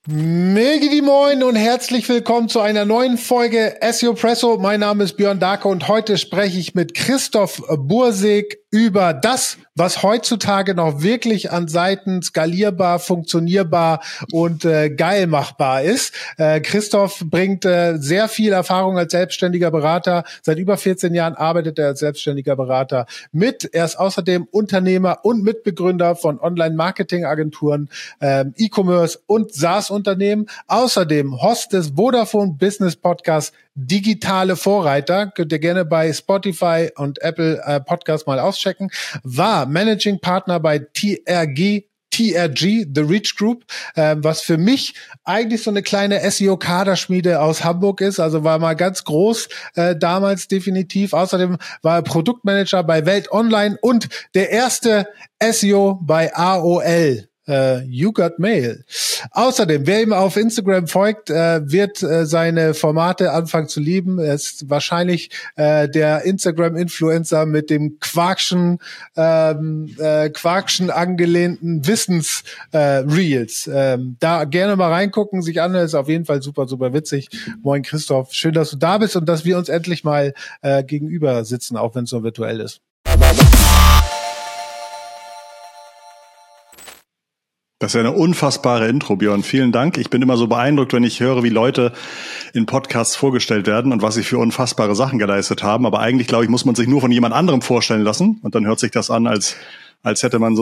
Megidi Moin und herzlich willkommen zu einer neuen Folge SEO Presso. Mein Name ist Björn Darke und heute spreche ich mit Christoph Bursig über das, was heutzutage noch wirklich an Seiten skalierbar, funktionierbar und geil machbar ist. Christoph bringt sehr viel Erfahrung als selbstständiger Berater. Seit über 14 Jahren arbeitet er als selbstständiger Berater mit. Er ist außerdem Unternehmer und Mitbegründer von Online-Marketing-Agenturen, E-Commerce und SaaS-Unternehmen. Außerdem Host des Vodafone Business Podcasts Digitale Vorreiter. Könnt ihr gerne bei Spotify und Apple Podcasts mal auschecken. War Managing Partner bei TRG, The Reach Group, was für mich eigentlich so eine kleine SEO-Kaderschmiede aus Hamburg ist. Also war mal ganz groß damals definitiv. Außerdem war er Produktmanager bei Welt Online und der erste SEO bei AOL. You Got Mail. Außerdem, wer ihm auf Instagram folgt, wird seine Formate anfangen zu lieben. Er ist wahrscheinlich der Instagram-Influencer mit dem Quarkschen angelehnten Wissens-Reels. Da gerne mal reingucken, sich anhören, ist auf jeden Fall super, super witzig. Moin Christoph, schön, dass du da bist und dass wir uns endlich mal gegenüber sitzen, auch wenn es nur virtuell ist. Das ist ja eine unfassbare Intro, Björn. Vielen Dank. Ich bin immer so beeindruckt, wenn ich höre, wie Leute in Podcasts vorgestellt werden und was sie für unfassbare Sachen geleistet haben. Aber eigentlich, glaube ich, muss man sich nur von jemand anderem vorstellen lassen. Und dann hört sich das an, als hätte man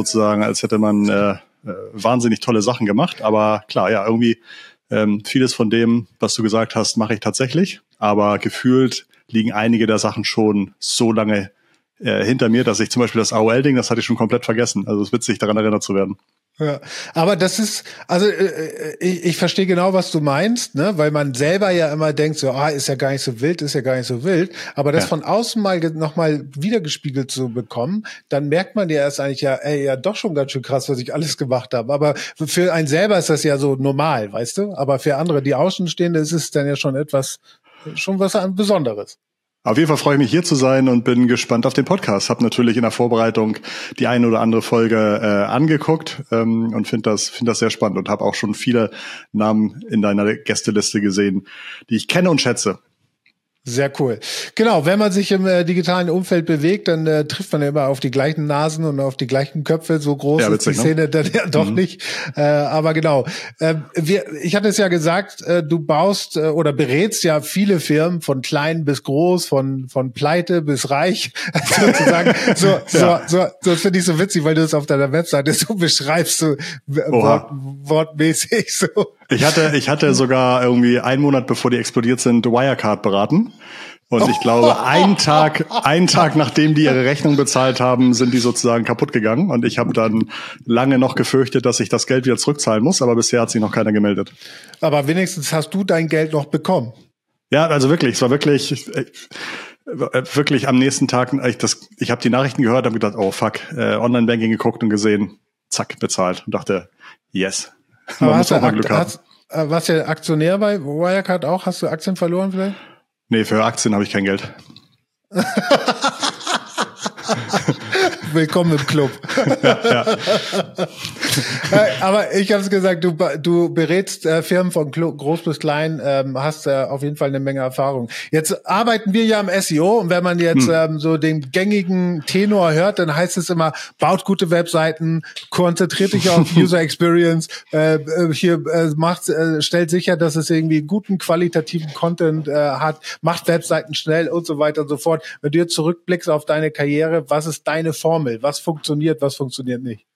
wahnsinnig tolle Sachen gemacht. Aber klar, ja, irgendwie vieles von dem, was du gesagt hast, mache ich tatsächlich. Aber gefühlt liegen einige der Sachen schon so lange hinter mir, dass ich zum Beispiel das AOL-Ding, das hatte ich schon komplett vergessen. Also es ist witzig, daran erinnert zu werden. Ja, aber das ist, also ich verstehe genau, was du meinst, ne, weil man selber ja immer denkt, so, ist ja gar nicht so wild, aber das von außen mal nochmal wiedergespiegelt zu bekommen, dann merkt man ja erst eigentlich, ja doch schon ganz schön krass, was ich alles gemacht habe, aber für einen selber ist das ja so normal, weißt du, aber für andere, die Außenstehende, ist es dann ja schon was Besonderes. Auf jeden Fall freue ich mich, hier zu sein und bin gespannt auf den Podcast. Habe natürlich in der Vorbereitung die eine oder andere Folge angeguckt und finde das sehr spannend und habe auch schon viele Namen in deiner Gästeliste gesehen, die ich kenne und schätze. Sehr cool. Genau, wenn man sich im digitalen Umfeld bewegt, dann trifft man ja immer auf die gleichen Nasen und auf die gleichen Köpfe. So groß ist witzig, die Szene dann ja doch nicht. Aber genau, ich hatte es ja gesagt, du baust oder berätst ja viele Firmen, von klein bis groß, von Pleite bis reich, sozusagen. Das finde ich so witzig, weil du es auf deiner Webseite so beschreibst, so wortmäßig so. Ich hatte sogar irgendwie einen Monat, bevor die explodiert sind, Wirecard beraten. Und ich glaube, einen Tag nachdem die ihre Rechnung bezahlt haben, sind die sozusagen kaputt gegangen. Und ich habe dann lange noch gefürchtet, dass ich das Geld wieder zurückzahlen muss. Aber bisher hat sich noch keiner gemeldet. Aber wenigstens hast du dein Geld noch bekommen. Ja, also wirklich. Es war wirklich am nächsten Tag. Ich habe die Nachrichten gehört, habe gedacht, oh fuck, Online-Banking geguckt und gesehen, zack, bezahlt. Und dachte, yes. Man muss auch mal Glück haben. Warst du Aktionär bei Wirecard auch? Hast du Aktien verloren vielleicht? Nee, für Aktien habe ich kein Geld. Willkommen im Club. Ja. Aber ich habe es gesagt, du berätst Firmen von groß bis klein, hast auf jeden Fall eine Menge Erfahrung. Jetzt arbeiten wir ja im SEO und wenn man jetzt so den gängigen Tenor hört, dann heißt es immer, baut gute Webseiten, konzentriert dich auf User Experience, stellt sicher, dass es irgendwie guten qualitativen Content hat, macht Webseiten schnell und so weiter und so fort. Wenn du jetzt zurückblickst auf deine Karriere, was ist deine Formel? Was funktioniert nicht?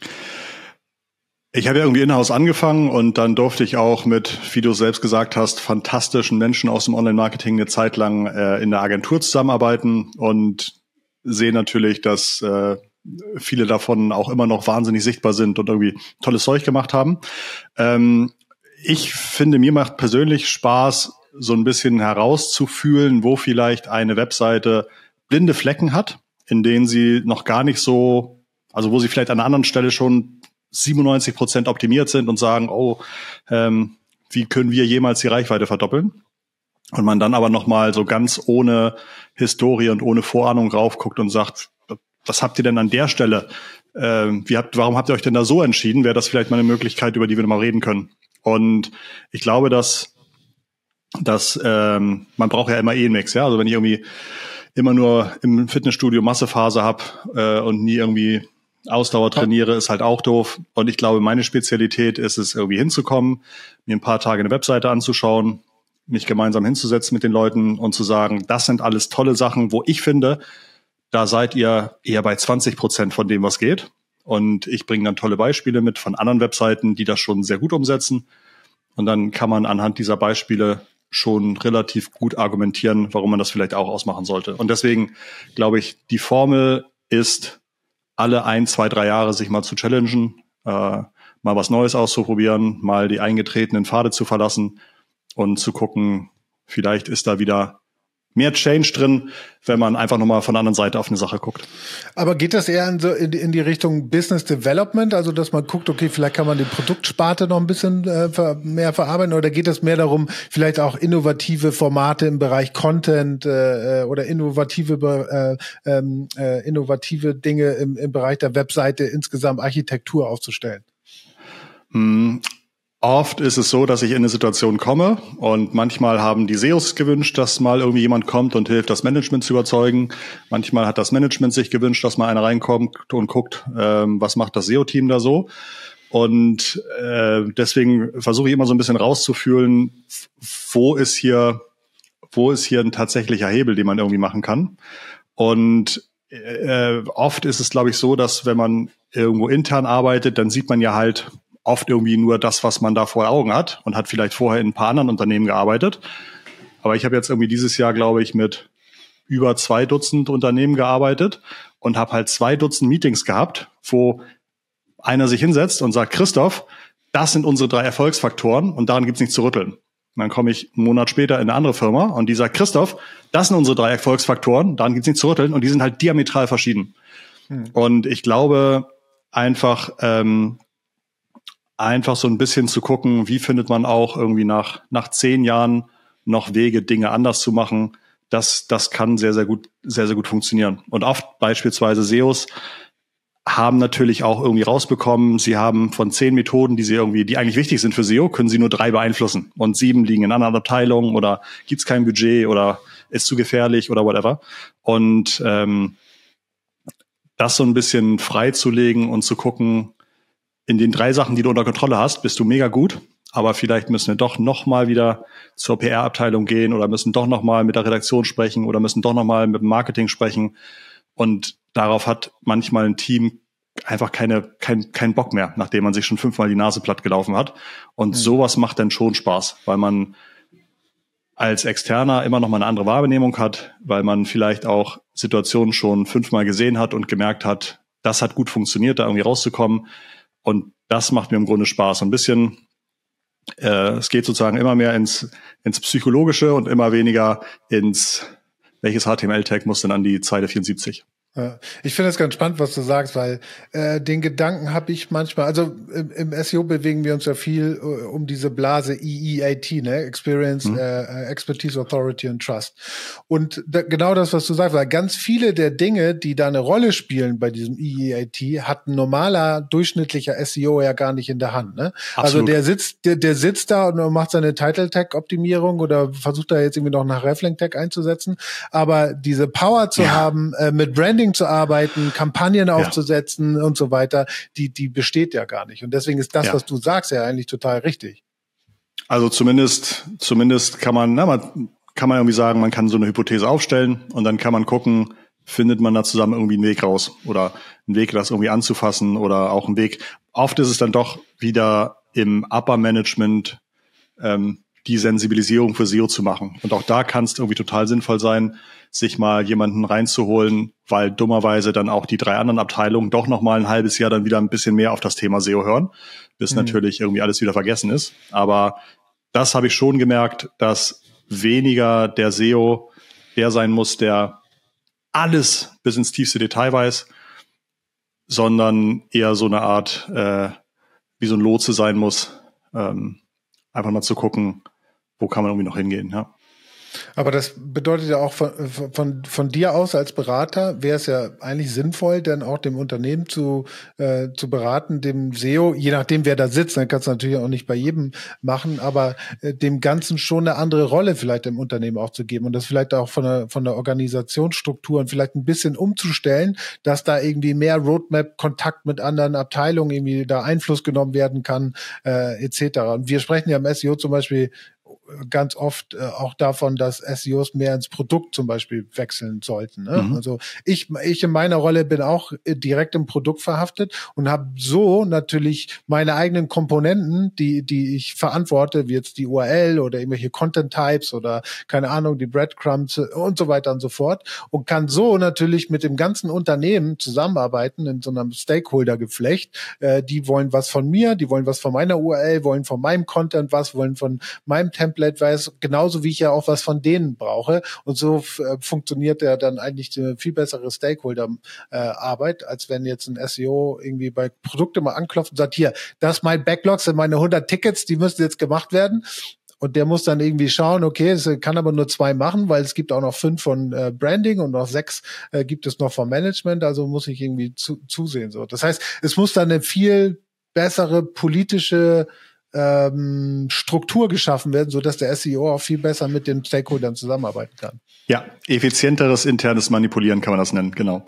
Ich habe ja irgendwie in-house angefangen und dann durfte ich auch mit, wie du selbst gesagt hast, fantastischen Menschen aus dem Online-Marketing eine Zeit lang in der Agentur zusammenarbeiten und sehe natürlich, dass viele davon auch immer noch wahnsinnig sichtbar sind und irgendwie tolles Zeug gemacht haben. Ich finde, mir macht persönlich Spaß, so ein bisschen herauszufühlen, wo vielleicht eine Webseite blinde Flecken hat, in denen sie noch gar nicht so, also wo sie vielleicht an einer anderen Stelle schon 97% optimiert sind und sagen, wie können wir jemals die Reichweite verdoppeln? Und man dann aber nochmal so ganz ohne Historie und ohne Vorahnung raufguckt und sagt, was habt ihr denn an der Stelle? Warum habt ihr euch denn da so entschieden? Wäre das vielleicht mal eine Möglichkeit, über die wir mal reden können? Und ich glaube, dass man braucht ja immer einen Mix, ja. Also wenn ich irgendwie immer nur im Fitnessstudio Massephase habe und nie irgendwie Ausdauer trainiere, ist halt auch doof. Und ich glaube, meine Spezialität ist es, irgendwie hinzukommen, mir ein paar Tage eine Webseite anzuschauen, mich gemeinsam hinzusetzen mit den Leuten und zu sagen, das sind alles tolle Sachen, wo ich finde, da seid ihr eher bei 20% von dem, was geht. Und ich bringe dann tolle Beispiele mit von anderen Webseiten, die das schon sehr gut umsetzen. Und dann kann man anhand dieser Beispiele schon relativ gut argumentieren, warum man das vielleicht auch ausmachen sollte. Und deswegen glaube ich, die Formel ist, alle 1, 2, 3 Jahre sich mal zu challengen, mal was Neues auszuprobieren, mal die eingetretenen Pfade zu verlassen und zu gucken, vielleicht ist da wieder mehr Change drin, wenn man einfach nochmal von der anderen Seite auf eine Sache guckt. Aber geht das eher in die Richtung Business Development, also dass man guckt, okay, vielleicht kann man die Produktsparte noch ein bisschen mehr verarbeiten, oder geht es mehr darum, vielleicht auch innovative Formate im Bereich Content oder innovative Dinge im Bereich der Webseite, insgesamt Architektur aufzustellen? Oft ist es so, dass ich in eine Situation komme und manchmal haben die SEOs gewünscht, dass mal irgendwie jemand kommt und hilft, das Management zu überzeugen. Manchmal hat das Management sich gewünscht, dass mal einer reinkommt und guckt, was macht das SEO-Team da so. Und deswegen versuche ich immer so ein bisschen rauszufühlen, wo ist hier ein tatsächlicher Hebel, den man irgendwie machen kann. Und oft ist es, glaube ich, so, dass wenn man irgendwo intern arbeitet, dann sieht man ja halt oft irgendwie nur das, was man da vor Augen hat und hat vielleicht vorher in ein paar anderen Unternehmen gearbeitet. Aber ich habe jetzt irgendwie dieses Jahr, glaube ich, mit über 2 Dutzend Unternehmen gearbeitet und habe halt 2 Dutzend Meetings gehabt, wo einer sich hinsetzt und sagt, Christoph, das sind unsere 3 Erfolgsfaktoren und daran gibt's nichts zu rütteln. Und dann komme ich einen Monat später in eine andere Firma und die sagt, Christoph, das sind unsere 3 Erfolgsfaktoren, daran gibt's nichts zu rütteln, und die sind halt diametral verschieden. Und ich glaube einfach so ein bisschen zu gucken, wie findet man auch irgendwie nach 10 Jahren noch Wege, Dinge anders zu machen. Das kann sehr, sehr gut funktionieren. Und oft beispielsweise SEOs haben natürlich auch irgendwie rausbekommen, sie haben von 10 Methoden, die eigentlich wichtig sind für SEO, können sie nur 3 beeinflussen. Und 7 liegen in anderen Abteilungen oder gibt's kein Budget oder ist zu gefährlich oder whatever. Und das so ein bisschen freizulegen und zu gucken, in den 3 Sachen, die du unter Kontrolle hast, bist du mega gut, aber vielleicht müssen wir doch noch mal wieder zur PR-Abteilung gehen oder müssen doch noch mal mit der Redaktion sprechen oder müssen doch noch mal mit dem Marketing sprechen. Und darauf hat manchmal ein Team einfach keinen Bock mehr, nachdem man sich schon 5-mal die Nase platt gelaufen hat. Und sowas macht dann schon Spaß, weil man als Externer immer noch mal eine andere Wahrnehmung hat, weil man vielleicht auch Situationen schon 5-mal gesehen hat und gemerkt hat, das hat gut funktioniert, da irgendwie rauszukommen. Und das macht mir im Grunde Spaß. Ein bisschen, es geht sozusagen immer mehr ins Psychologische und immer weniger ins, welches HTML-Tag muss denn an die Zeile 74. Ja, ich finde es ganz spannend, was du sagst, weil den Gedanken habe ich manchmal, also im SEO bewegen wir uns ja viel um diese Blase EEAT, ne? Experience, Expertise, Authority and Trust. Und genau das, was du sagst, weil ganz viele der Dinge, die da eine Rolle spielen bei diesem EEAT, hat ein normaler, durchschnittlicher SEO ja gar nicht in der Hand, ne? Absolut. Also der sitzt da und macht seine Title-Tag-Optimierung oder versucht da jetzt irgendwie noch nach Reflink-Tag einzusetzen, aber diese Power zu haben, mit Branding zu arbeiten, Kampagnen aufzusetzen und so weiter, die besteht ja gar nicht. Und deswegen ist das, was du sagst, ja eigentlich total richtig. Also zumindest kann man irgendwie sagen, man kann so eine Hypothese aufstellen und dann kann man gucken, findet man da zusammen irgendwie einen Weg raus oder einen Weg, das irgendwie anzufassen oder auch einen Weg. Oft ist es dann doch wieder im Upper Management die Sensibilisierung für SEO zu machen. Und auch da kann es irgendwie total sinnvoll sein, sich mal jemanden reinzuholen, weil dummerweise dann auch die 3 anderen Abteilungen doch noch mal ein halbes Jahr dann wieder ein bisschen mehr auf das Thema SEO hören, bis natürlich irgendwie alles wieder vergessen ist. Aber das habe ich schon gemerkt, dass weniger der SEO der sein muss, der alles bis ins tiefste Detail weiß, sondern eher so eine Art, wie so ein Lotse sein muss, einfach mal zu gucken, wo kann man irgendwie noch hingehen, ja. Aber das bedeutet ja auch von dir aus als Berater wäre es ja eigentlich sinnvoll, dann auch dem Unternehmen zu beraten, dem SEO, je nachdem wer da sitzt, dann kannst du natürlich auch nicht bei jedem machen, aber dem Ganzen schon eine andere Rolle vielleicht im Unternehmen auch zu geben und das vielleicht auch von der Organisationsstruktur und vielleicht ein bisschen umzustellen, dass da irgendwie mehr Roadmap, Kontakt mit anderen Abteilungen irgendwie da Einfluss genommen werden kann, etc. Und wir sprechen ja im SEO zum Beispiel ganz oft auch davon, dass SEOs mehr ins Produkt zum Beispiel wechseln sollten. Ne? Mhm. Also ich in meiner Rolle bin auch direkt im Produkt verhaftet und habe so natürlich meine eigenen Komponenten, die ich verantworte, wie jetzt die URL oder irgendwelche Content Types oder keine Ahnung, die Breadcrumbs und so weiter und so fort und kann so natürlich mit dem ganzen Unternehmen zusammenarbeiten in so einem Stakeholder-Geflecht. Die wollen was von mir, die wollen was von meiner URL, wollen von meinem Content was, wollen von meinem Template weiß, genauso wie ich ja auch was von denen brauche. Und so funktioniert ja dann eigentlich eine viel bessere Stakeholder-Arbeit, als wenn jetzt ein SEO irgendwie bei Produkte mal anklopft und sagt, hier, das ist mein Backlog, sind meine 100 Tickets, die müssen jetzt gemacht werden. Und der muss dann irgendwie schauen, okay, es kann aber nur 2 machen, weil es gibt auch noch 5 von Branding und noch 6 gibt es noch vom Management, also muss ich irgendwie zusehen. So. Das heißt, es muss dann eine viel bessere politische Struktur geschaffen werden, so dass der SEO auch viel besser mit den Stakeholdern zusammenarbeiten kann. Ja, effizienteres internes Manipulieren kann man das nennen, genau.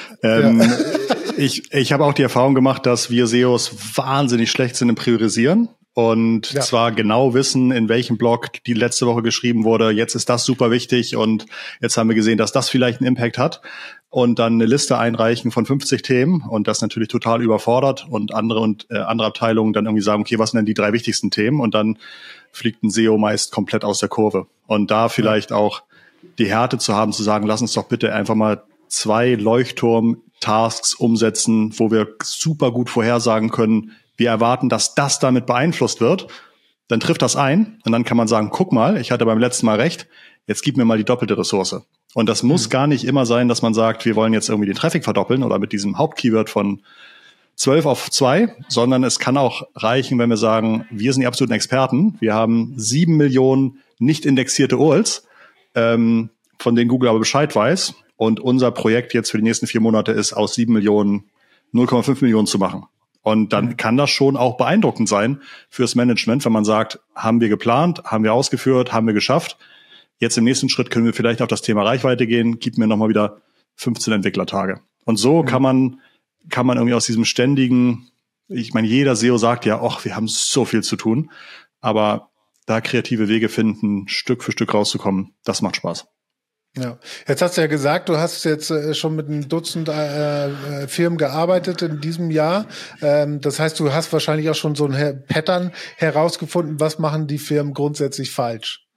Ich habe auch die Erfahrung gemacht, dass wir SEOs wahnsinnig schlecht sind im Priorisieren und zwar genau wissen, in welchem Blog die letzte Woche geschrieben wurde, jetzt ist das super wichtig und jetzt haben wir gesehen, dass das vielleicht einen Impact hat und dann eine Liste einreichen von 50 Themen und das natürlich total überfordert und andere Abteilungen dann irgendwie sagen, okay, was sind denn die 3 wichtigsten Themen und dann fliegt ein SEO meist komplett aus der Kurve und da vielleicht auch die Härte zu haben, zu sagen, lass uns doch bitte einfach mal 2 Leuchtturm-Tasks umsetzen, wo wir super gut vorhersagen können, wir erwarten, dass das damit beeinflusst wird. Dann trifft das ein und dann kann man sagen, guck mal, ich hatte beim letzten Mal recht, jetzt gib mir mal die doppelte Ressource. Und das muss gar nicht immer sein, dass man sagt, wir wollen jetzt irgendwie den Traffic verdoppeln oder mit diesem Hauptkeyword von 12 auf 2, sondern es kann auch reichen, wenn wir sagen, wir sind die absoluten Experten, wir haben 7 Millionen nicht indexierte URLs, von denen Google aber Bescheid weiß. Und unser Projekt jetzt für die nächsten 4 Monate ist, aus 7 Millionen 0,5 Millionen zu machen. Und dann kann das schon auch beeindruckend sein fürs Management, wenn man sagt, haben wir geplant, haben wir ausgeführt, haben wir geschafft. Jetzt im nächsten Schritt können wir vielleicht auf das Thema Reichweite gehen, gib mir nochmal wieder 15 Entwicklertage. Und so kann man irgendwie aus diesem ständigen, ich meine, jeder SEO sagt ja, ach, wir haben so viel zu tun, aber da kreative Wege finden, Stück für Stück rauszukommen, das macht Spaß. Ja, jetzt hast du ja gesagt, du hast jetzt schon mit einem Dutzend Firmen gearbeitet in diesem Jahr. Das heißt, du hast wahrscheinlich auch schon so ein Pattern herausgefunden. Was machen die Firmen grundsätzlich falsch?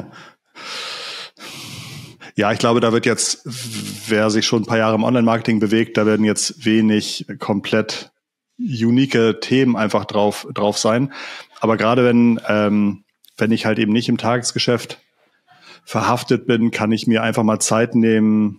Ja, ich glaube, da wird jetzt, wer sich schon ein paar Jahre im Online-Marketing bewegt, da werden jetzt wenig komplett unique Themen einfach drauf sein. Aber gerade wenn ich halt eben nicht im Tagesgeschäft verhaftet bin, kann ich mir einfach mal Zeit nehmen,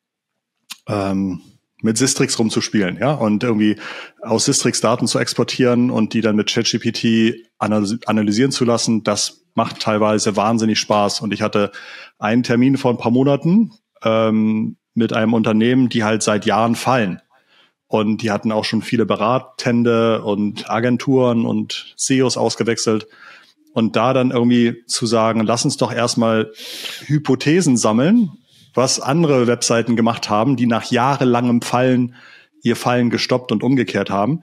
mit Sistrix rumzuspielen, ja, und irgendwie aus Sistrix Daten zu exportieren und die dann mit ChatGPT analysieren zu lassen. Das macht teilweise wahnsinnig Spaß. Und ich hatte einen Termin vor ein paar Monaten mit einem Unternehmen, die halt seit Jahren fallen. Und die hatten auch schon viele Beratende und Agenturen und SEOs ausgewechselt. Und da dann irgendwie zu sagen, lass uns doch erstmal Hypothesen sammeln, was andere Webseiten gemacht haben, die nach jahrelangem Fallen ihr Fallen gestoppt und umgekehrt haben.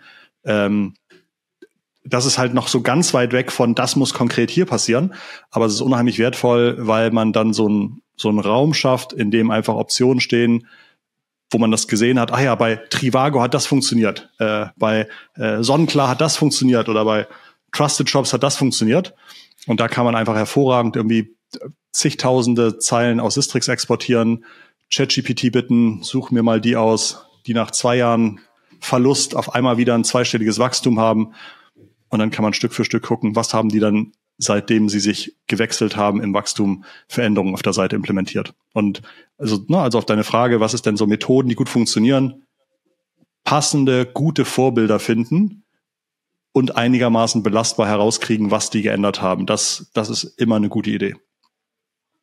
Das ist halt noch so ganz weit weg von, das muss konkret hier passieren. Aber es ist unheimlich wertvoll, weil man dann so einen Raum schafft, in dem einfach Optionen stehen, wo man das gesehen hat, bei Trivago hat das funktioniert, bei Sonnenklar hat das funktioniert oder bei Trusted Shops hat das funktioniert. Und da kann man einfach hervorragend irgendwie zigtausende Zeilen aus Sistrix exportieren, ChatGPT bitten, such mir mal die aus, die nach 2 Jahren Verlust auf einmal wieder ein 2-stelliges Wachstum haben. Und dann kann man Stück für Stück gucken, was haben die dann, seitdem sie sich gewechselt haben im Wachstum, Veränderungen auf der Seite implementiert. Und also auf deine Frage, was ist denn so Methoden, die gut funktionieren? Passende, gute Vorbilder finden und einigermaßen belastbar herauskriegen, was die geändert haben. Das ist immer eine gute Idee.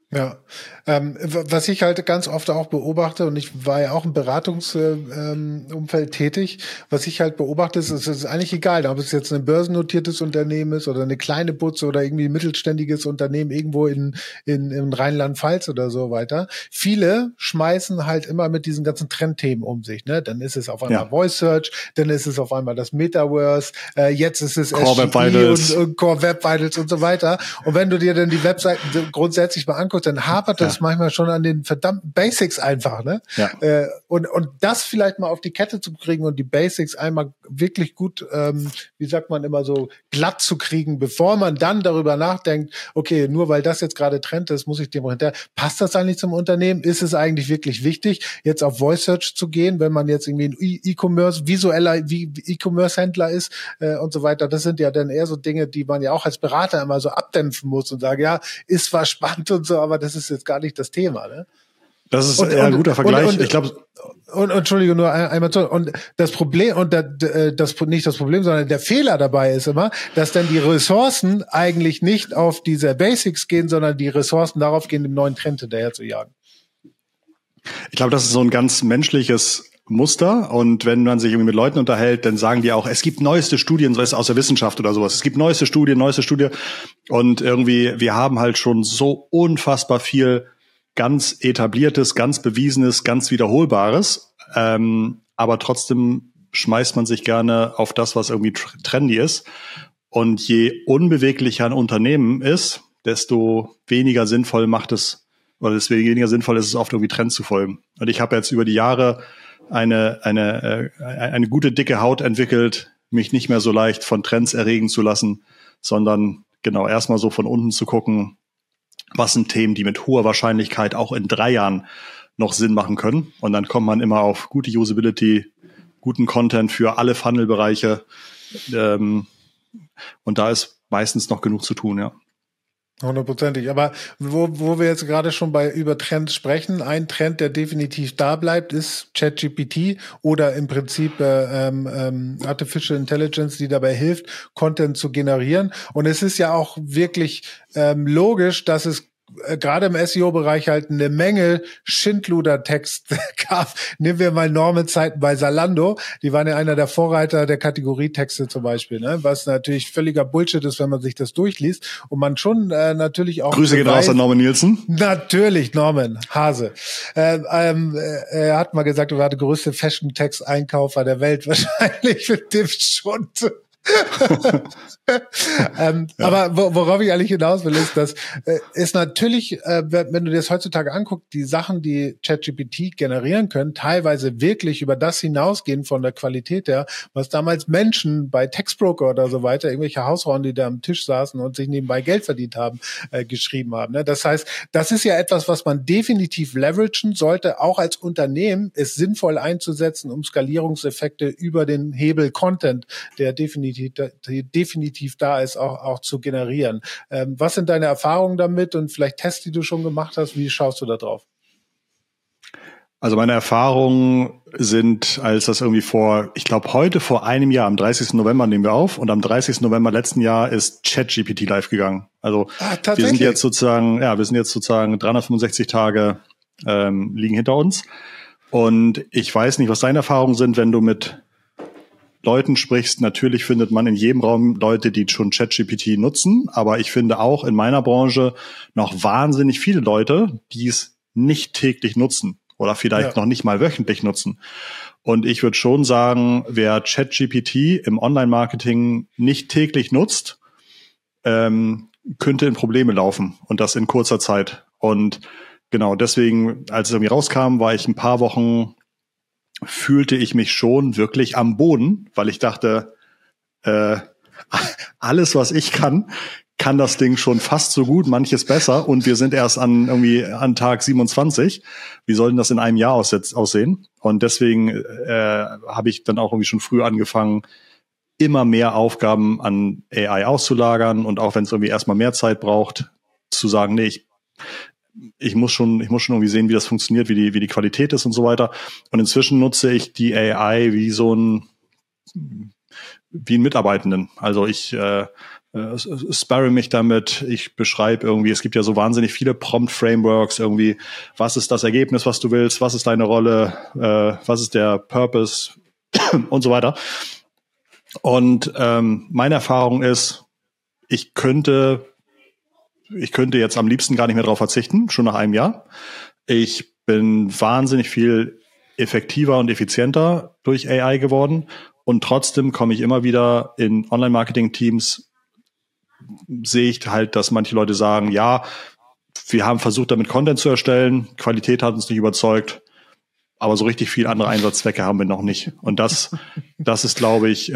Ja, was ich halt ganz oft auch beobachte, und ich war ja auch im Beratungsumfeld tätig, was ich halt beobachte, ist, es ist eigentlich egal, ob es jetzt ein börsennotiertes Unternehmen ist oder eine kleine Butze oder irgendwie ein mittelständiges Unternehmen irgendwo in Rheinland-Pfalz oder so weiter. Viele schmeißen halt immer mit diesen ganzen Trendthemen um sich, ne? Dann ist es auf einmal Voice Search, dann ist es auf einmal das Metaverse, jetzt ist es Core Web SGE Vitals und Core Web Vitals und so weiter. Und wenn du dir dann die Webseiten grundsätzlich mal anguckst, dann hapert das manchmal schon an den verdammten Basics einfach, ne? Ja. Und das vielleicht mal auf die Kette zu kriegen und die Basics einmal wirklich gut, wie sagt man immer so, glatt zu kriegen, bevor man dann darüber nachdenkt, okay, nur weil das jetzt gerade Trend ist, muss ich dem hinterher. Passt das eigentlich zum Unternehmen? Ist es eigentlich wirklich wichtig, jetzt auf Voice Search zu gehen, wenn man jetzt irgendwie ein E-Commerce, visueller E-Commerce-Händler ist und so weiter? Das sind ja dann eher so Dinge, die man ja auch als Berater immer so abdämpfen muss und sagen, ja, ist zwar spannend und so, aber das ist jetzt gar nicht das Thema, ne? Das ist eher ein guter Vergleich. Und, ich glaube. Und Entschuldige, nur einmal zu. Und das Problem, und das nicht das Problem, sondern der Fehler dabei ist immer, dass dann die Ressourcen eigentlich nicht auf diese Basics gehen, sondern die Ressourcen darauf gehen, dem neuen Trend hinterher zu jagen. Ich glaube, das ist so ein ganz menschliches Muster. Und wenn man sich irgendwie mit Leuten unterhält, dann sagen die auch, es gibt neueste Studien, so ist aus der Wissenschaft oder sowas. Es gibt neueste Studie. Und irgendwie, wir haben halt schon so unfassbar viel ganz etabliertes, ganz bewiesenes, ganz wiederholbares. Aber trotzdem schmeißt man sich gerne auf das, was irgendwie trendy ist. Und je unbeweglicher ein Unternehmen ist, desto weniger sinnvoll macht es, oder deswegen weniger sinnvoll ist es oft irgendwie Trends zu folgen. Und ich habe jetzt über die Jahre eine gute dicke Haut entwickelt, mich nicht mehr so leicht von Trends erregen zu lassen, sondern genau erstmal so von unten zu gucken, was sind Themen, die mit hoher Wahrscheinlichkeit auch in 3 Jahren noch Sinn machen können. Und dann kommt man immer auf gute Usability, guten Content für alle Funnel-Bereiche. Und da ist meistens noch genug zu tun, ja. 100%ig. Aber wo wir jetzt gerade schon über Trends sprechen, ein Trend, der definitiv da bleibt, ist ChatGPT oder im Prinzip Artificial Intelligence, die dabei hilft, Content zu generieren. Und es ist ja auch wirklich logisch, dass es gerade im SEO-Bereich halt eine Menge Schindluder-Text gab. Nehmen wir mal Norman-Zeiten bei Zalando. Die waren ja einer der Vorreiter der Kategorietexte zum Beispiel, ne? Was natürlich völliger Bullshit ist, wenn man sich das durchliest. Und man schon natürlich auch... Grüße gehen raus an Norman Nielsen. Natürlich, Norman Hase. Er hat mal gesagt, er war der größte Fashion-Text-Einkaufer der Welt. Wahrscheinlich mit dem Schund. Aber worauf ich eigentlich hinaus will, ist, dass ist natürlich, wenn du dir das heutzutage anguckst, die Sachen, die ChatGPT generieren können, teilweise wirklich über das hinausgehen von der Qualität her, was damals Menschen bei Textbroker oder so weiter, irgendwelche Hausfrauen, die da am Tisch saßen und sich nebenbei Geld verdient haben, geschrieben haben. Ne? Das heißt, das ist ja etwas, was man definitiv leveragen sollte, auch als Unternehmen, es sinnvoll einzusetzen, um Skalierungseffekte über den Hebel Content, der definitiv da ist, auch zu generieren. Was sind deine Erfahrungen damit und vielleicht Tests, die du schon gemacht hast? Wie schaust du da drauf? Also meine Erfahrungen sind, als das irgendwie heute vor einem Jahr, am 30. November nehmen wir auf, und am 30. November letzten Jahr ist ChatGPT live gegangen. Also wir sind jetzt sozusagen 365 Tage liegen hinter uns. Und ich weiß nicht, was deine Erfahrungen sind, wenn du mit Leuten sprichst. Natürlich findet man in jedem Raum Leute, die schon ChatGPT nutzen, aber ich finde auch in meiner Branche noch wahnsinnig viele Leute, die es nicht täglich nutzen oder vielleicht noch nicht mal wöchentlich nutzen. Und ich würde schon sagen, wer ChatGPT im Online-Marketing nicht täglich nutzt, könnte in Probleme laufen, und das in kurzer Zeit. Und genau deswegen, als es irgendwie rauskam, war ich ein paar Wochen, fühlte ich mich schon wirklich am Boden, weil ich dachte, alles, was ich kann das Ding schon fast so gut, manches besser, und wir sind erst an Tag 27. Wie soll denn das in einem Jahr aussehen? Und deswegen habe ich dann auch irgendwie schon früh angefangen, immer mehr Aufgaben an AI auszulagern, und auch wenn es irgendwie erstmal mehr Zeit braucht, zu sagen, nee, ich muss schon irgendwie sehen, wie das funktioniert, wie die Qualität ist und so weiter. Und inzwischen nutze ich die AI wie so ein wie einen Mitarbeitenden. Also ich sparre mich damit, ich beschreibe irgendwie, es gibt ja so wahnsinnig viele Prompt-Frameworks, irgendwie, was ist das Ergebnis, was du willst, was ist deine Rolle, was ist der Purpose und so weiter. Und meine Erfahrung ist, ich könnte jetzt am liebsten gar nicht mehr drauf verzichten, schon nach einem Jahr. Ich bin wahnsinnig viel effektiver und effizienter durch AI geworden und trotzdem komme ich immer wieder in Online-Marketing-Teams, sehe ich halt, dass manche Leute sagen, ja, wir haben versucht, damit Content zu erstellen, Qualität hat uns nicht überzeugt, aber so richtig viel andere Einsatzzwecke haben wir noch nicht. Und das ist, glaube ich,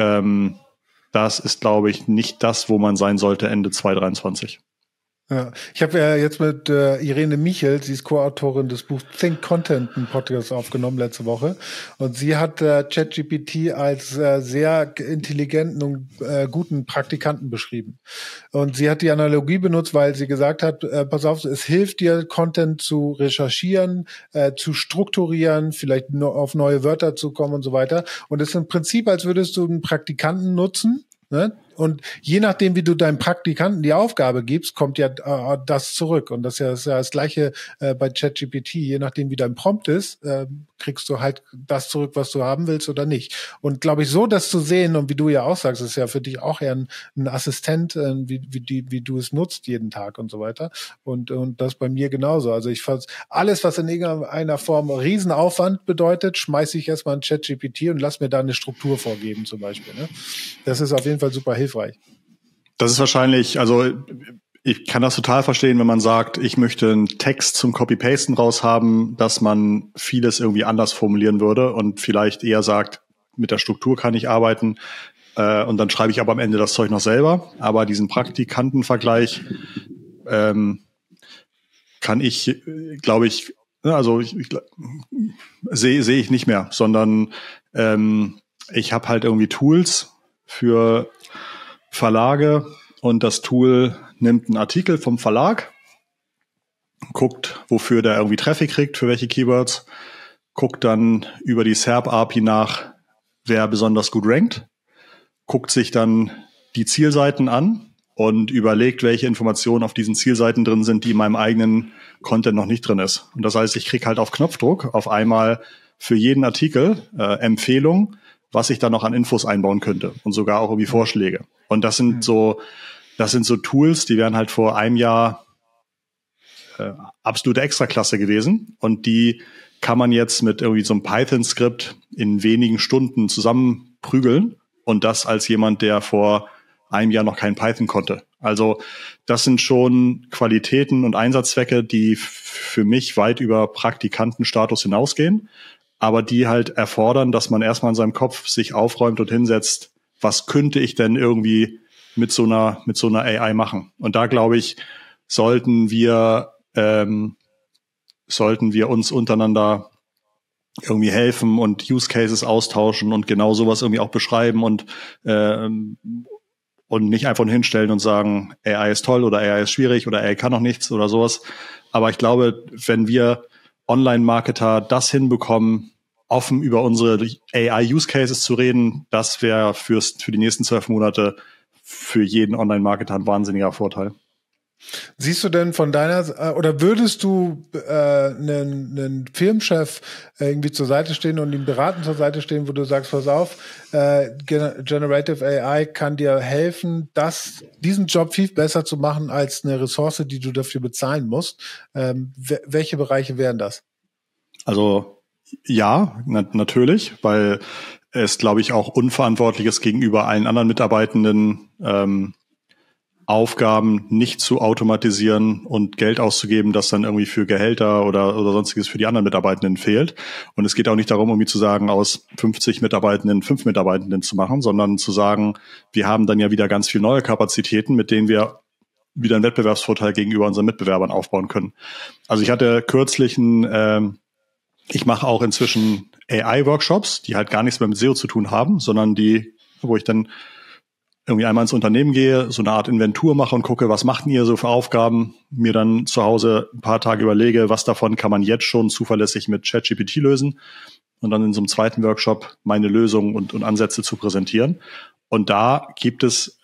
nicht das, wo man sein sollte Ende 2023. Ja, ich habe ja jetzt mit Irene Michel, sie ist Co-Autorin des Buchs Think Content, einen Podcast aufgenommen letzte Woche. Und sie hat ChatGPT als sehr intelligenten und guten Praktikanten beschrieben. Und sie hat die Analogie benutzt, weil sie gesagt hat, pass auf, es hilft dir, Content zu recherchieren, zu strukturieren, vielleicht auf neue Wörter zu kommen und so weiter. Und es ist im Prinzip, als würdest du einen Praktikanten nutzen, ne? Und je nachdem, wie du deinem Praktikanten die Aufgabe gibst, kommt ja das zurück. Und das ist ja das Gleiche bei ChatGPT. Je nachdem, wie dein Prompt ist, kriegst du halt das zurück, was du haben willst oder nicht. Und glaube ich, so das zu sehen und wie du ja auch sagst, ist ja für dich auch eher ein Assistent, wie du es nutzt jeden Tag und so weiter. Und das bei mir genauso. Also ich fand alles, was in irgendeiner Form Riesenaufwand bedeutet, schmeiße ich erstmal in ChatGPT und lass mir da eine Struktur vorgeben zum Beispiel. Ne? Das ist auf jeden Fall super hilfreich. Das ist wahrscheinlich, also ich kann das total verstehen, wenn man sagt, ich möchte einen Text zum Copy-Pasten raushaben, dass man vieles irgendwie anders formulieren würde und vielleicht eher sagt, mit der Struktur kann ich arbeiten und dann schreibe ich aber am Ende das Zeug noch selber. Aber diesen Praktikantenvergleich kann ich, glaube ich, also ich sehe ich nicht mehr, sondern ich habe halt irgendwie Tools für Verlage und das Tool nimmt einen Artikel vom Verlag, guckt, wofür der irgendwie Traffic kriegt, für welche Keywords, guckt dann über die SERP-API nach, wer besonders gut rankt, guckt sich dann die Zielseiten an und überlegt, welche Informationen auf diesen Zielseiten drin sind, die in meinem eigenen Content noch nicht drin ist. Und das heißt, ich kriege halt auf Knopfdruck auf einmal für jeden Artikel Empfehlungen, was ich da noch an Infos einbauen könnte und sogar auch irgendwie Vorschläge. Und das sind so Tools, die wären halt vor einem Jahr absolute Extraklasse gewesen. Und die kann man jetzt mit irgendwie so einem Python-Skript in wenigen Stunden zusammenprügeln. Und das als jemand, der vor einem Jahr noch kein Python konnte. Also das sind schon Qualitäten und Einsatzzwecke, die für mich weit über Praktikantenstatus hinausgehen, aber die halt erfordern, dass man erstmal in seinem Kopf sich aufräumt und hinsetzt, was könnte ich denn irgendwie mit so einer AI machen? Und da, glaube ich, sollten wir uns untereinander irgendwie helfen und Use Cases austauschen und genau sowas irgendwie auch beschreiben und nicht einfach nur hinstellen und sagen, AI ist toll oder AI ist schwierig oder AI kann noch nichts oder sowas. Aber ich glaube, wenn wir Online-Marketer das hinbekommen, offen über unsere AI-Use-Cases zu reden, das wäre für die nächsten 12 Monate für jeden Online-Marketer ein wahnsinniger Vorteil. Siehst du denn von deiner, oder würdest du einen Firmenchef irgendwie zur Seite stehen und ihm beraten zur Seite stehen, wo du sagst, pass auf, Generative AI kann dir helfen, diesen Job viel besser zu machen als eine Ressource, die du dafür bezahlen musst. Welche Bereiche wären das? Also ja, natürlich, weil es, glaube ich, auch unverantwortlich ist gegenüber allen anderen Mitarbeitenden, Aufgaben nicht zu automatisieren und Geld auszugeben, das dann irgendwie für Gehälter oder sonstiges für die anderen Mitarbeitenden fehlt. Und es geht auch nicht darum, irgendwie zu sagen, aus 50 Mitarbeitenden 5 Mitarbeitenden zu machen, sondern zu sagen, wir haben dann ja wieder ganz viel neue Kapazitäten, mit denen wir wieder einen Wettbewerbsvorteil gegenüber unseren Mitbewerbern aufbauen können. Also ich hatte kürzlich ich mache auch inzwischen AI-Workshops, die halt gar nichts mehr mit SEO zu tun haben, sondern wo ich dann irgendwie einmal ins Unternehmen gehe, so eine Art Inventur mache und gucke, was macht ihr so für Aufgaben, mir dann zu Hause ein paar Tage überlege, was davon kann man jetzt schon zuverlässig mit ChatGPT lösen und dann in so einem zweiten Workshop meine Lösungen und Ansätze zu präsentieren. Und da gibt es,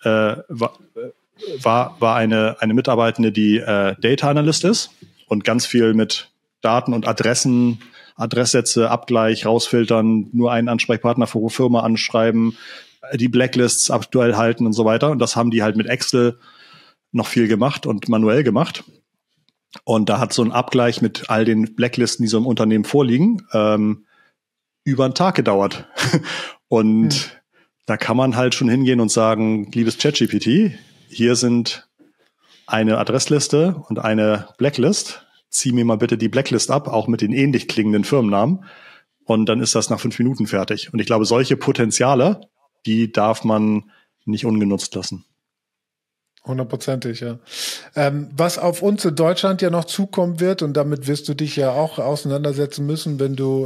war eine Mitarbeitende, die Data Analyst ist und ganz viel mit Daten und Adresssätze, Abgleich, rausfiltern, nur einen Ansprechpartner pro Firma anschreiben, die Blacklists aktuell halten und so weiter. Und das haben die halt mit Excel noch viel gemacht und manuell gemacht. Und da hat so ein Abgleich mit all den Blacklisten, die so im Unternehmen vorliegen, über einen Tag gedauert. Und da kann man halt schon hingehen und sagen, liebes ChatGPT, hier sind eine Adressliste und eine Blacklist. Zieh mir mal bitte die Blacklist ab, auch mit den ähnlich klingenden Firmennamen. Und dann ist das nach 5 Minuten fertig. Und ich glaube, solche Potenziale, die darf man nicht ungenutzt lassen. 100%, ja. Was auf uns in Deutschland ja noch zukommen wird, und damit wirst du dich ja auch auseinandersetzen müssen, wenn du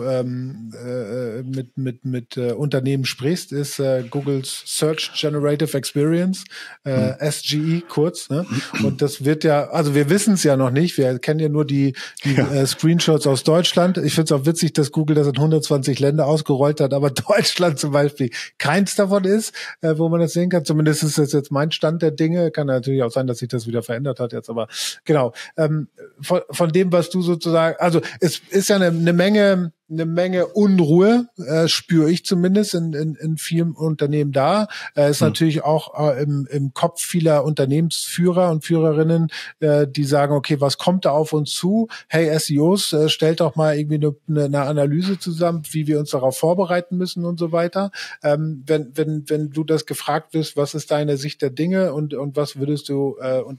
mit Unternehmen sprichst, ist Googles Search Generative Experience, SGE kurz. Ne? Und das wird ja, also wir wissen es ja noch nicht, wir kennen ja nur die Screenshots aus Deutschland. Ich finde es auch witzig, dass Google das in 120 Länder ausgerollt hat, aber Deutschland zum Beispiel keins davon ist, wo man das sehen kann. Zumindest ist das jetzt mein Stand der Dinge. Kann natürlich auch sein, dass sich das wieder verändert hat jetzt, aber genau. Von dem, was du sozusagen, also es ist ja eine Menge Unruhe, spüre ich zumindest in vielen Unternehmen da. Ist natürlich auch im Kopf vieler Unternehmensführer und Führerinnen, die sagen, okay, was kommt da auf uns zu? Hey SEOs, stellt doch mal irgendwie eine Analyse zusammen, wie wir uns darauf vorbereiten müssen und so weiter. Wenn du das gefragt wirst, was ist deine Sicht der Dinge und was würdest du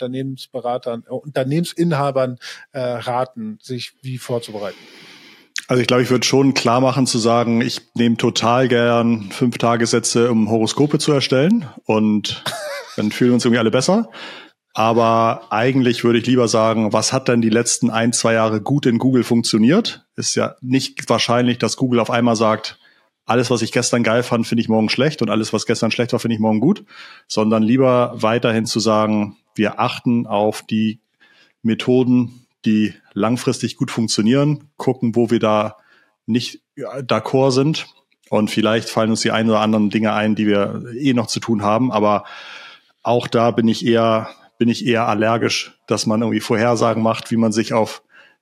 Unternehmensinhabern raten, sich wie vorzubereiten? Also ich glaube, ich würde schon klar machen zu sagen, ich nehme total gern 5 Tagessätze, um Horoskope zu erstellen und dann fühlen wir uns irgendwie alle besser. Aber eigentlich würde ich lieber sagen, was hat denn die letzten 1-2 Jahre gut in Google funktioniert? Ist ja nicht wahrscheinlich, dass Google auf einmal sagt, alles, was ich gestern geil fand, finde ich morgen schlecht und alles, was gestern schlecht war, finde ich morgen gut, sondern lieber weiterhin zu sagen, wir achten auf die Methoden, die langfristig gut funktionieren, gucken, wo wir da nicht d'accord sind und vielleicht fallen uns die ein oder anderen Dinge ein, die wir noch zu tun haben, aber auch da bin ich eher allergisch, dass man irgendwie Vorhersagen macht, wie man sich auf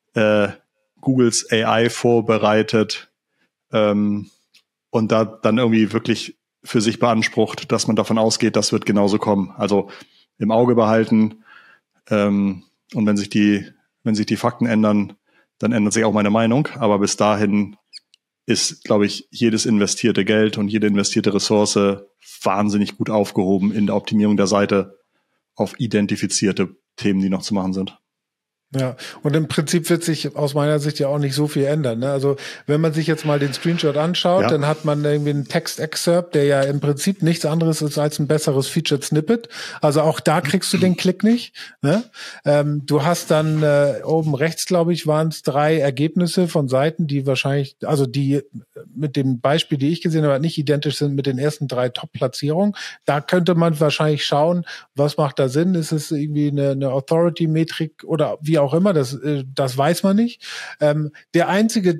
Googles AI vorbereitet und da dann irgendwie wirklich für sich beansprucht, dass man davon ausgeht, das wird genauso kommen. Also im Auge behalten und wenn sich die Fakten ändern, dann ändert sich auch meine Meinung. Aber bis dahin ist, glaube ich, jedes investierte Geld und jede investierte Ressource wahnsinnig gut aufgehoben in der Optimierung der Seite auf identifizierte Themen, die noch zu machen sind. Ja, und im Prinzip wird sich aus meiner Sicht ja auch nicht so viel ändern. Ne? Also wenn man sich jetzt mal den Screenshot anschaut, dann hat man irgendwie einen Text-Excerpt, der ja im Prinzip nichts anderes ist als ein besseres Featured Snippet. Also auch da kriegst du den Klick nicht. Ne? Du hast dann oben rechts, glaube ich, waren es 3 Ergebnisse von Seiten, die wahrscheinlich, also die mit dem Beispiel, die ich gesehen habe, nicht identisch sind mit den ersten 3 Top-Platzierungen. Da könnte man wahrscheinlich schauen, was macht da Sinn? Ist es irgendwie eine Authority-Metrik oder wie auch immer, das weiß man nicht. Die einzige,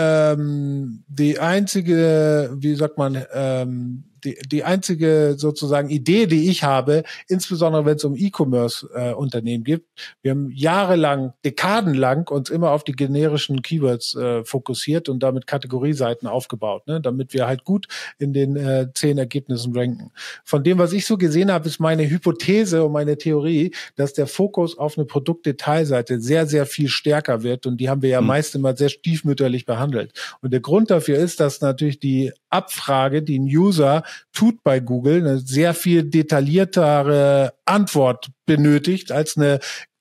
wie sagt man, die einzige sozusagen Idee, die ich habe, insbesondere wenn es um E-Commerce-Unternehmen geht, wir haben jahrelang, dekadenlang uns immer auf die generischen Keywords fokussiert und damit Kategorieseiten aufgebaut, ne, damit wir halt gut in den 10 Ergebnissen ranken. Von dem, was ich so gesehen habe, ist meine Hypothese und meine Theorie, dass der Fokus auf eine Produktdetailseite sehr, sehr viel stärker wird und die haben wir ja meist immer sehr stiefmütterlich behandelt. Und der Grund dafür ist, dass natürlich die Abfrage, die ein User tut bei Google, eine sehr viel detailliertere Antwort benötigt als eine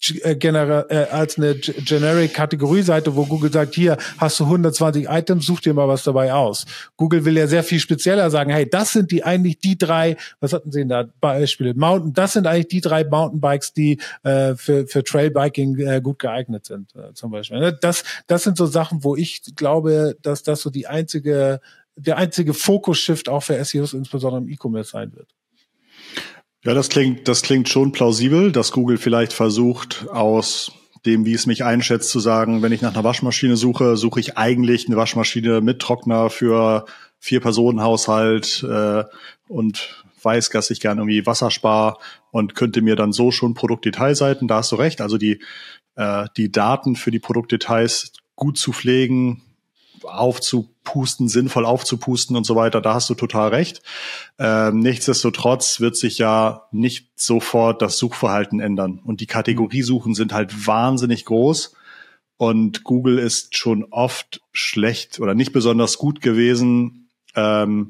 generic Kategorieseite, wo Google sagt, hier hast du 120 Items, such dir mal was dabei aus. Google will ja sehr viel spezieller sagen, hey, das sind eigentlich die 3, was hatten Sie denn da Beispiele? Das sind eigentlich die 3 Mountainbikes, die für Trailbiking gut geeignet sind, zum Beispiel. Das sind so Sachen, wo ich glaube, dass das so der einzige Fokus-Shift auch für SEOs insbesondere im E-Commerce sein wird. Ja, das klingt schon plausibel, dass Google vielleicht versucht, aus nachdem, wie es mich einschätzt, zu sagen, wenn ich nach einer Waschmaschine suche, suche ich eigentlich eine Waschmaschine mit Trockner für 4-Personen-Haushalt und weiß, dass ich gerne irgendwie Wasser spare und könnte mir dann so schon Produktdetailseiten, da hast du recht, also die Daten für die Produktdetails gut zu pflegen, aufzupusten, sinnvoll aufzupusten und so weiter, da hast du total recht. Nichtsdestotrotz wird sich ja nicht sofort das Suchverhalten ändern. Und die Kategoriesuchen sind halt wahnsinnig groß. Und Google ist schon oft schlecht oder nicht besonders gut gewesen, für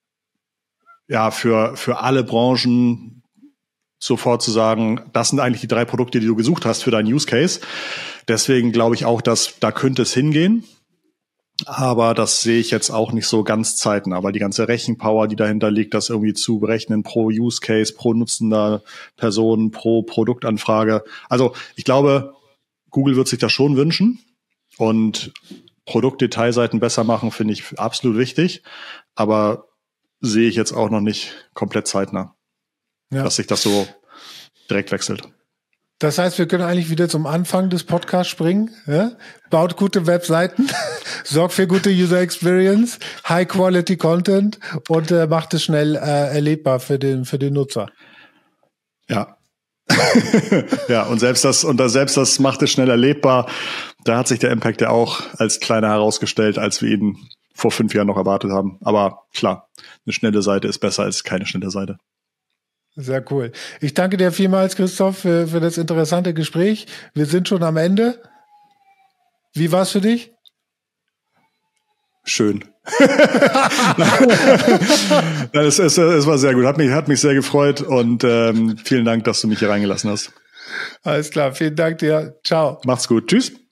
alle Branchen sofort zu sagen, das sind eigentlich die 3 Produkte, die du gesucht hast für deinen Use Case. Deswegen glaube ich auch, dass da könnte es hingehen. Aber das sehe ich jetzt auch nicht so ganz zeitnah, weil die ganze Rechenpower, die dahinter liegt, das irgendwie zu berechnen pro Use Case, pro nutzender Person, pro Produktanfrage. Also ich glaube, Google wird sich das schon wünschen und Produktdetailseiten besser machen, finde ich absolut wichtig. Aber sehe ich jetzt auch noch nicht komplett zeitnah, dass sich das so direkt wechselt. Das heißt, wir können eigentlich wieder zum Anfang des Podcasts springen. Ja? Baut gute Webseiten, sorgt für gute User Experience, High-Quality Content und macht es schnell erlebbar für den Nutzer. Ja. Ja, und selbst das macht es schnell erlebbar. Da hat sich der Impact ja auch als kleiner herausgestellt, als wir ihn vor 5 Jahren noch erwartet haben. Aber klar, eine schnelle Seite ist besser als keine schnelle Seite. Sehr cool. Ich danke dir vielmals, Christoph, für das interessante Gespräch. Wir sind schon am Ende. Wie war's für dich? Schön. Es war sehr gut. Hat mich sehr gefreut und vielen Dank, dass du mich hier reingelassen hast. Alles klar. Vielen Dank dir. Ciao. Macht's gut. Tschüss.